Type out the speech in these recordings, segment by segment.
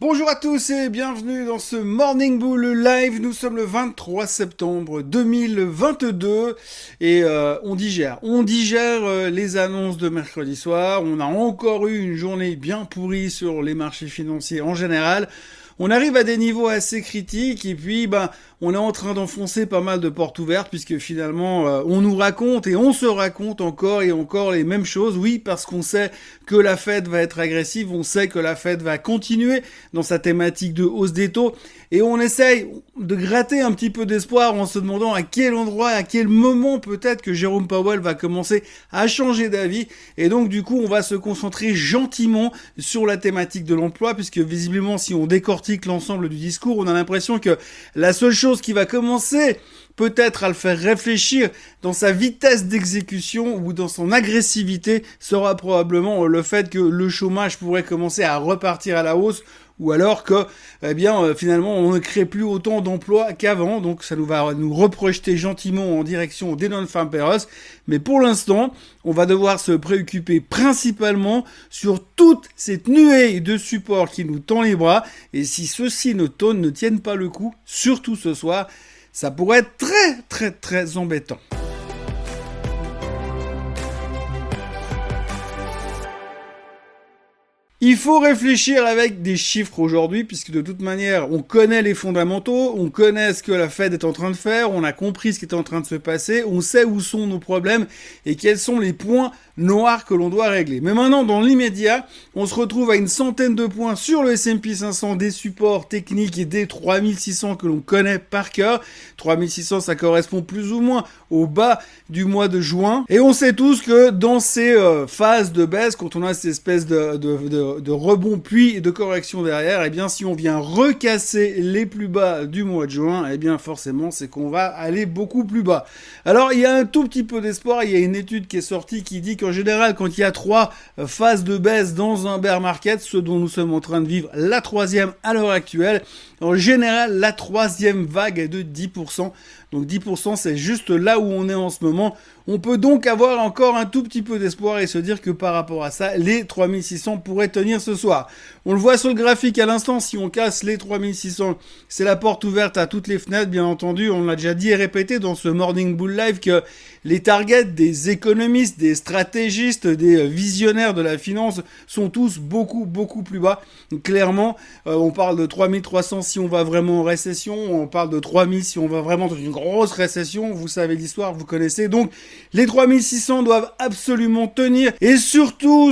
Bonjour à tous et bienvenue dans ce Morning Bull Live. Nous sommes le 23 septembre 2022 et on digère les annonces de mercredi soir. On a encore eu une journée bien pourrie sur les marchés financiers en général. On arrive à des niveaux assez critiques et puis on est en train d'enfoncer pas mal de portes ouvertes puisque finalement on nous raconte et on se raconte encore et encore les mêmes choses. Oui, parce qu'on sait que la Fed va être agressive, on sait que la Fed va continuer dans sa thématique de hausse des taux et on essaye de gratter un petit peu d'espoir en se demandant à quel endroit, à quel moment peut-être que Jérôme Powell va commencer à changer d'avis et donc du coup on va se concentrer gentiment sur la thématique de l'emploi puisque visiblement si on décortique l'ensemble du discours, on a l'impression que la seule chose qui va commencer peut-être à le faire réfléchir dans sa vitesse d'exécution ou dans son agressivité sera probablement le fait que le chômage pourrait commencer à repartir à la hausse ou alors que, finalement, on ne crée plus autant d'emplois qu'avant, donc ça va nous reprojeter gentiment en direction des non-farm payrolls, mais pour l'instant, on va devoir se préoccuper principalement sur toute cette nuée de support qui nous tend les bras, et si ceux-ci ne tiennent pas le coup, surtout ce soir, ça pourrait être très très très embêtant. Il faut réfléchir avec des chiffres aujourd'hui, puisque de toute manière, on connaît les fondamentaux, on connaît ce que la Fed est en train de faire, on a compris ce qui est en train de se passer, on sait où sont nos problèmes et quels sont les points noirs que l'on doit régler. Mais maintenant, dans l'immédiat, on se retrouve à une centaine de points sur le S&P 500, des supports techniques et des 3600 que l'on connaît par cœur. 3600, ça correspond plus ou moins au bas du mois de juin. Et on sait tous que dans ces phases de baisse, quand on a cette espèce de rebond puis de correction derrière, eh bien si on vient recasser les plus bas du mois de juin, eh bien forcément c'est qu'on va aller beaucoup plus bas. Alors il y a un tout petit peu d'espoir, il y a une étude qui est sortie qui dit qu'en général quand il y a 3 phases de baisse dans un bear market, ce dont nous sommes en train de vivre la 3e à l'heure actuelle, en général la 3e vague est de 10%. Donc 10% c'est juste là où on est en ce moment. On peut donc avoir encore un tout petit peu d'espoir et se dire que par rapport à ça, les 3600 pourraient tenir ce soir. On le voit sur le graphique à l'instant, si on casse les 3600, c'est la porte ouverte à toutes les fenêtres, bien entendu. On l'a déjà dit et répété dans ce Morning Bull Live que les targets des économistes, des stratégistes, des visionnaires de la finance sont tous beaucoup plus bas. Clairement, on parle de 3300 si on va vraiment en récession, on parle de 3000 si on va vraiment dans une grosse récession, vous savez l'histoire, vous connaissez. Donc les 3600 doivent absolument tenir et surtout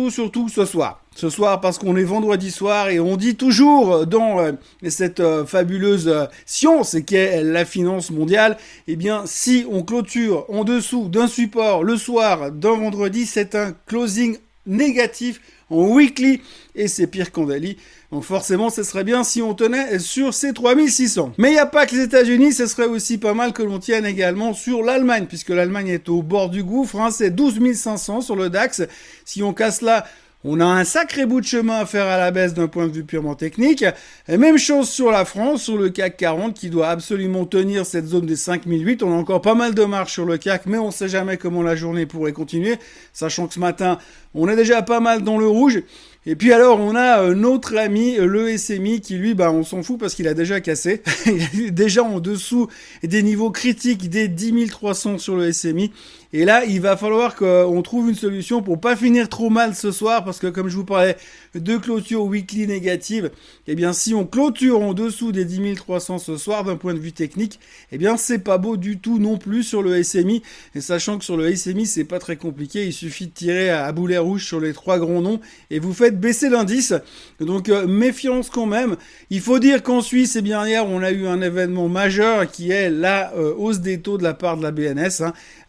ce soir. Ce soir parce qu'on est vendredi soir et on dit toujours dans cette fabuleuse science qu'est la finance mondiale, eh bien si on clôture en dessous d'un support le soir d'un vendredi, c'est un closing négatif en weekly et c'est pire qu'en daily. Donc forcément, ce serait bien si on tenait sur ces 3600. Mais il n'y a pas que les États-Unis, ce serait aussi pas mal que l'on tienne également sur l'Allemagne, puisque l'Allemagne est au bord du gouffre, c'est 12 500 sur le DAX. Si on casse là, on a un sacré bout de chemin à faire à la baisse d'un point de vue purement technique. Et même chose sur la France, sur le CAC 40 qui doit absolument tenir cette zone des 5008. On a encore pas mal de marge sur le CAC, mais on ne sait jamais comment la journée pourrait continuer, sachant que ce matin, on est déjà pas mal dans le rouge. Et puis alors, on a notre ami, le SMI, qui lui, on s'en fout parce qu'il a déjà cassé. Il est déjà en dessous des niveaux critiques des 10 300 sur le SMI. Et là, il va falloir qu'on trouve une solution pour pas finir trop mal ce soir, parce que comme je vous parlais de clôture weekly négative, eh bien si on clôture en dessous des 10 300 ce soir d'un point de vue technique, eh bien c'est pas beau du tout non plus sur le SMI. Et sachant que sur le SMI, c'est pas très compliqué, il suffit de tirer à boulet rouge sur les 3 grands noms et vous faites baisser l'indice. Donc méfiance quand même. Il faut dire qu'en Suisse, eh bien hier, on a eu un événement majeur qui est la hausse des taux de la part de la BNS,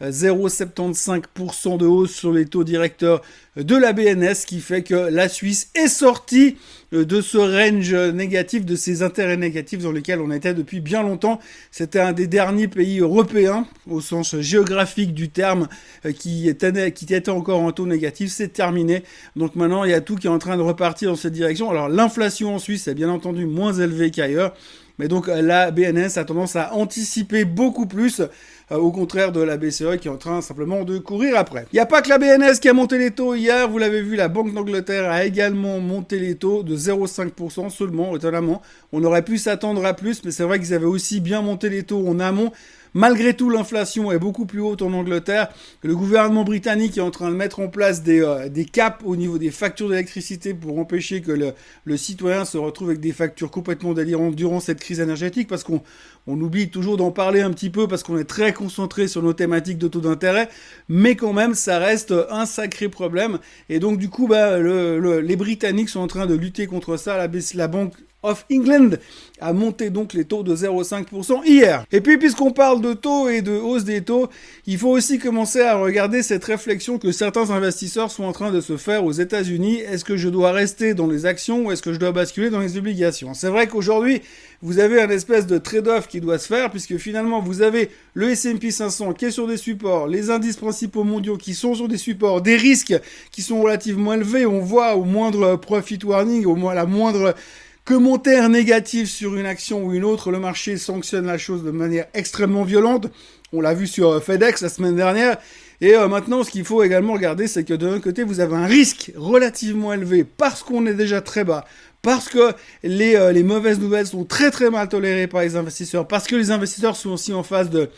0,75% de hausse sur les taux directeurs de la BNS, qui fait que la Suisse est sortie de ce range négatif, de ces intérêts négatifs dans lesquels on était depuis bien longtemps. C'était un des derniers pays européens, au sens géographique du terme, qui était encore en taux négatif. C'est terminé. Donc maintenant, il y a tout qui est en train de repartir dans cette direction. Alors l'inflation en Suisse est bien entendu moins élevée qu'ailleurs, mais donc la BNS a tendance à anticiper beaucoup plus, au contraire de la BCE qui est en train simplement de courir après. Il n'y a pas que la BNS qui a monté les taux hier, vous l'avez vu, la Banque d'Angleterre a également monté les taux de 0,5% seulement, étonnamment. On aurait pu s'attendre à plus, mais c'est vrai qu'ils avaient aussi bien monté les taux en amont. Malgré tout, l'inflation est beaucoup plus haute en Angleterre. Le gouvernement britannique est en train de mettre en place des caps au niveau des factures d'électricité pour empêcher que le citoyen se retrouve avec des factures complètement délirantes durant cette crise énergétique, parce qu'on oublie toujours d'en parler un petit peu parce qu'on est très concentré sur nos thématiques de taux d'intérêt, mais quand même ça reste un sacré problème. Et donc du coup, les Britanniques sont en train de lutter contre ça. La Banque of England a monté donc les taux de 0,5% hier. Et puis, puisqu'on parle de taux et de hausse des taux, il faut aussi commencer à regarder cette réflexion que certains investisseurs sont en train de se faire aux États-Unis. Est-ce que je dois rester dans les actions ou est-ce que je dois basculer dans les obligations? C'est vrai qu'aujourd'hui, vous avez un espèce de trade-off qui doit se faire, puisque finalement, vous avez le S&P 500 qui est sur des supports, les indices principaux mondiaux qui sont sur des supports, des risques qui sont relativement élevés. On voit au moindre profit warning, au moins la moindre commentaire négatif sur une action ou une autre, le marché sanctionne la chose de manière extrêmement violente. On l'a vu sur FedEx la semaine dernière. Et maintenant, ce qu'il faut également regarder, c'est que d'un côté, vous avez un risque relativement élevé parce qu'on est déjà très bas, parce que les mauvaises nouvelles sont très très mal tolérées par les investisseurs, parce que les investisseurs sont aussi en phase de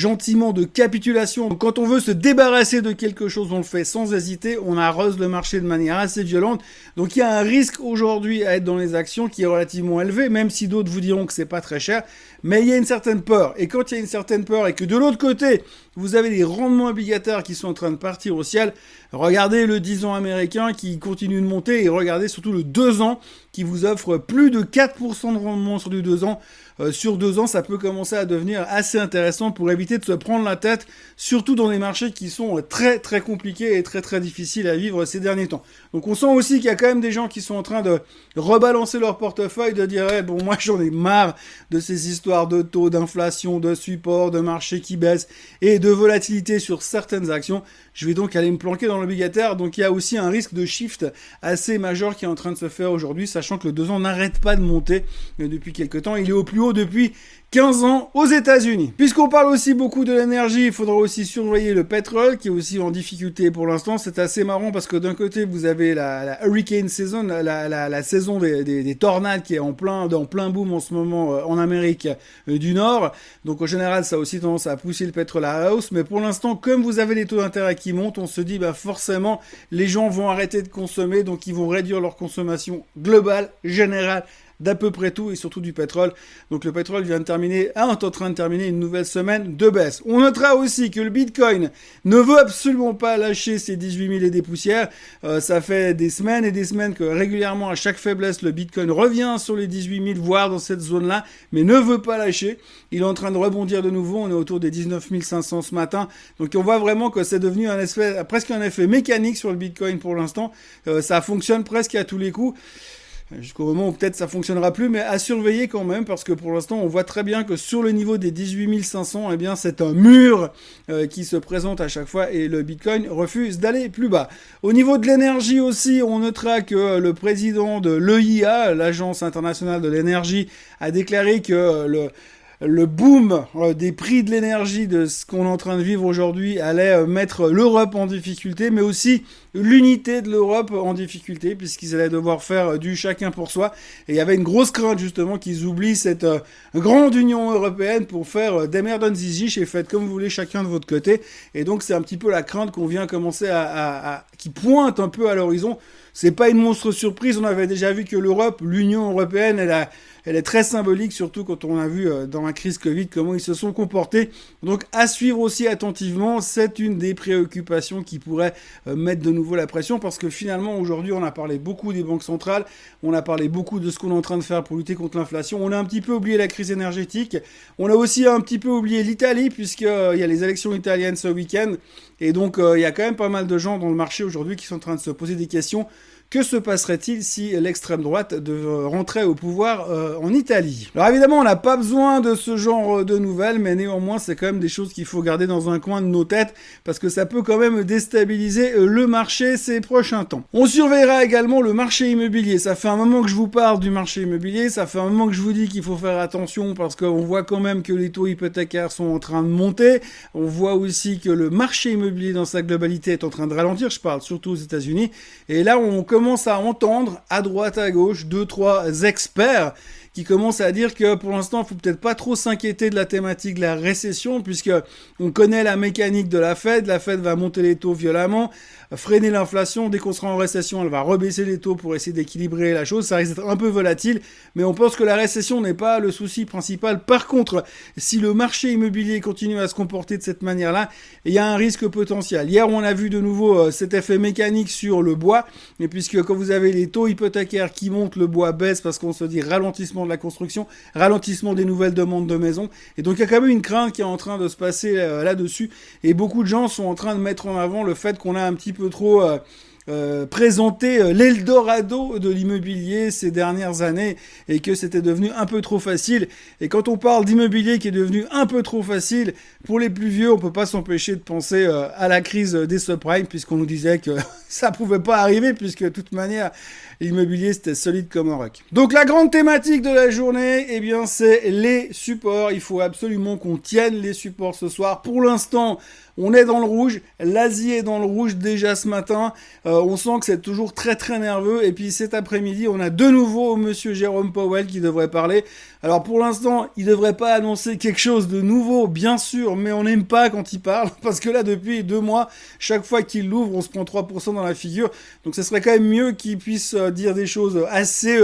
capitulation. Donc, quand on veut se débarrasser de quelque chose, on le fait sans hésiter, on arrose le marché de manière assez violente. Donc il y a un risque aujourd'hui à être dans les actions qui est relativement élevé, même si d'autres vous diront que c'est pas très cher, mais il y a une certaine peur. Et quand il y a une certaine peur et que de l'autre côté, vous avez des rendements obligataires qui sont en train de partir au ciel, regardez le 10 ans américain qui continue de monter et regardez surtout le 2 ans qui vous offre plus de 4% de rendement sur du 2 ans. Sur 2 ans, ça peut commencer à devenir assez intéressant pour éviter de se prendre la tête, surtout dans des marchés qui sont très très compliqués et très très difficiles à vivre ces derniers temps. Donc on sent aussi qu'il y a quand même des gens qui sont en train de rebalancer leur portefeuille, de dire bon, moi j'en ai marre de ces histoires de taux, d'inflation, de support, de marché qui baisse et de volatilité sur certaines actions. Je vais donc aller me planquer dans l'obligataire. Donc il y a aussi un risque de shift assez majeur qui est en train de se faire aujourd'hui, sachant que le 2 ans n'arrête pas de monter depuis quelques temps. Il est au plus haut depuis 15 ans aux États-Unis. Puisqu'on parle aussi beaucoup de l'énergie, il faudra aussi surveiller le pétrole qui est aussi en difficulté pour l'instant. C'est assez marrant parce que d'un côté vous avez la hurricane season, la saison des tornades qui est en plein boom en ce moment en Amérique du Nord. Donc en général ça a aussi tendance à pousser le pétrole à la hausse. Mais pour l'instant, comme vous avez les taux d'intérêt qui montent, on se dit forcément les gens vont arrêter de consommer, donc ils vont réduire leur consommation globale, générale, d'à peu près tout et surtout du pétrole. Donc le pétrole est en train de terminer une nouvelle semaine de baisse. On notera aussi que le Bitcoin ne veut absolument pas lâcher ses 18 000 et des poussières. Ça fait des semaines et des semaines que régulièrement à chaque faiblesse le Bitcoin revient sur les 18 000 voire dans cette zone-là, mais ne veut pas lâcher. Il est en train de rebondir de nouveau. On est autour des 19 500 ce matin. Donc on voit vraiment que c'est devenu presque un effet mécanique sur le Bitcoin pour l'instant. Ça fonctionne presque à tous les coups. Jusqu'au moment où peut-être ça fonctionnera plus, mais à surveiller quand même, parce que pour l'instant, on voit très bien que sur le niveau des 18 500, eh bien, c'est un mur qui se présente à chaque fois et le Bitcoin refuse d'aller plus bas. Au niveau de l'énergie aussi, on notera que le président de l'EIA, l'Agence internationale de l'énergie, a déclaré que le boom des prix de l'énergie de ce qu'on est en train de vivre aujourd'hui allait mettre l'Europe en difficulté, mais aussi l'unité de l'Europe en difficulté, puisqu'ils allaient devoir faire du chacun pour soi. Et il y avait une grosse crainte justement qu'ils oublient cette grande Union européenne pour faire démerdons zizi et faites comme vous voulez chacun de votre côté. Et donc c'est un petit peu la crainte qu'on vient commencer qui pointe un peu à l'horizon. C'est pas une monstre surprise, on avait déjà vu que l'Europe, l'Union européenne, elle est très symbolique, surtout quand on a vu dans la crise Covid comment ils se sont comportés. Donc à suivre aussi attentivement, c'est une des préoccupations qui pourrait mettre de nouveau la pression, parce que finalement aujourd'hui on a parlé beaucoup des banques centrales, on a parlé beaucoup de ce qu'on est en train de faire pour lutter contre l'inflation, on a un petit peu oublié la crise énergétique, on a aussi un petit peu oublié l'Italie, puisqu'il y a les élections italiennes ce week-end, et donc il y a quand même pas mal de gens dans le marché aujourd'hui qui sont en train de se poser des questions. Que se passerait-il si l'extrême droite rentrait au pouvoir en Italie? Alors évidemment, on n'a pas besoin de ce genre de nouvelles, mais néanmoins, c'est quand même des choses qu'il faut garder dans un coin de nos têtes, parce que ça peut quand même déstabiliser le marché ces prochains temps. On surveillera également le marché immobilier. Ça fait un moment que je vous parle du marché immobilier, ça fait un moment que je vous dis qu'il faut faire attention, parce qu'on voit quand même que les taux hypothécaires sont en train de monter. On voit aussi que le marché immobilier dans sa globalité est en train de ralentir, je parle surtout aux États-Unis. Et là, on commence à entendre à droite, à gauche, 2-3 experts qui commencent à dire que pour l'instant, il faut peut-être pas trop s'inquiéter de la thématique de la récession, puisque on connaît la mécanique de la Fed. La Fed va monter les taux violemment, freiner l'inflation. Dès qu'on sera en récession, elle va rebaisser les taux pour essayer d'équilibrer la chose. Ça risque d'être un peu volatile, mais on pense que la récession n'est pas le souci principal. Par contre, si le marché immobilier continue à se comporter de cette manière-là, il y a un risque potentiel. Hier, on a vu de nouveau cet effet mécanique sur le bois, et puisque quand vous avez les taux hypothécaires qui montent, le bois baisse parce qu'on se dit ralentissement de la construction, ralentissement des nouvelles demandes de maisons. Et donc il y a quand même une crainte qui est en train de se passer là-dessus. Et beaucoup de gens sont en train de mettre en avant le fait qu'on a un petit peu trop présenté l'Eldorado de l'immobilier ces dernières années et que c'était devenu un peu trop facile. Et quand on parle d'immobilier qui est devenu un peu trop facile, pour les plus vieux, on peut pas s'empêcher de penser à la crise des subprimes, puisqu'on nous disait que ça pouvait pas arriver, puisque de toute manière, l'immobilier c'était solide comme un roc. Donc la grande thématique de la journée, eh bien c'est les supports. Il faut absolument qu'on tienne les supports ce soir. Pour l'instant, on est dans le rouge, l'Asie est dans le rouge déjà ce matin, on sent que c'est toujours très très nerveux, et puis cet après-midi, on a de nouveau monsieur Jérôme Powell qui devrait parler. Alors pour l'instant, il devrait pas annoncer quelque chose de nouveau, bien sûr, mais on n'aime pas quand il parle, parce que là, depuis 2 mois, chaque fois qu'il l'ouvre, on se prend 3% dans la figure, donc ce serait quand même mieux qu'il puisse dire des choses assez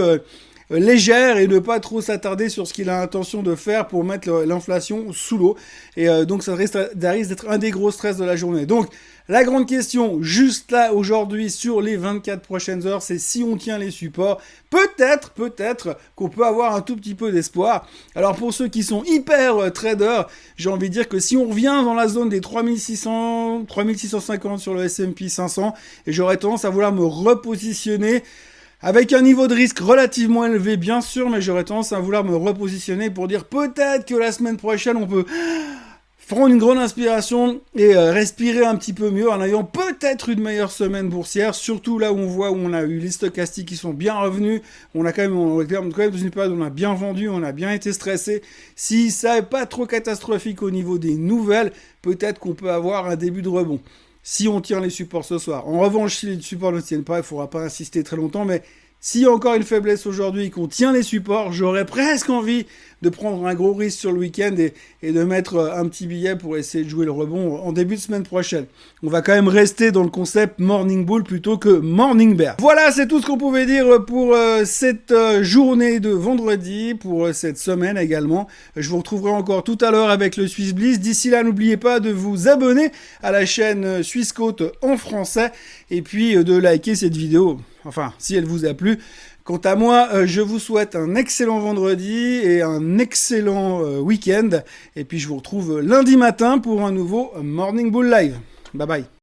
légère et ne pas trop s'attarder sur ce qu'il a intention de faire pour mettre l'inflation sous l'eau. Et donc ça risque d'être un des gros stress de la journée. Donc la grande question, juste là aujourd'hui sur les 24 prochaines heures, c'est si on tient les supports. Peut-être qu'on peut avoir un tout petit peu d'espoir. Alors pour ceux qui sont hyper traders, j'ai envie de dire que si on revient dans la zone des 3600, 3650 sur le S&P 500, et j'aurais tendance à vouloir me repositionner avec un niveau de risque relativement élevé, bien sûr, mais j'aurais tendance à vouloir me repositionner pour dire peut-être que la semaine prochaine, on peut prendre une grande inspiration et respirer un petit peu mieux en ayant peut-être une meilleure semaine boursière, surtout là où on voit où on a eu les stochastiques qui sont bien revenus, on est quand même dans une période où on a bien vendu, on a bien été stressé. Si ça n'est pas trop catastrophique au niveau des nouvelles, peut-être qu'on peut avoir un début de rebond. Si on tient les supports ce soir. En revanche, si les supports ne tiennent pas, il ne faudra pas insister très longtemps, mais s'il y a encore une faiblesse aujourd'hui et qu'on tient les supports, j'aurais presque envie de prendre un gros risque sur le week-end et de mettre un petit billet pour essayer de jouer le rebond en début de semaine prochaine. On va quand même rester dans le concept Morning Bull plutôt que Morning Bear. Voilà, c'est tout ce qu'on pouvait dire pour cette journée de vendredi, pour cette semaine également. Je vous retrouverai encore tout à l'heure avec le Swiss Bliss. D'ici là, n'oubliez pas de vous abonner à la chaîne Suisse Côte en français et puis de liker cette vidéo. Enfin, si elle vous a plu. Quant à moi, je vous souhaite un excellent vendredi et un excellent week-end. Et puis je vous retrouve lundi matin pour un nouveau Morning Bull Live. Bye bye.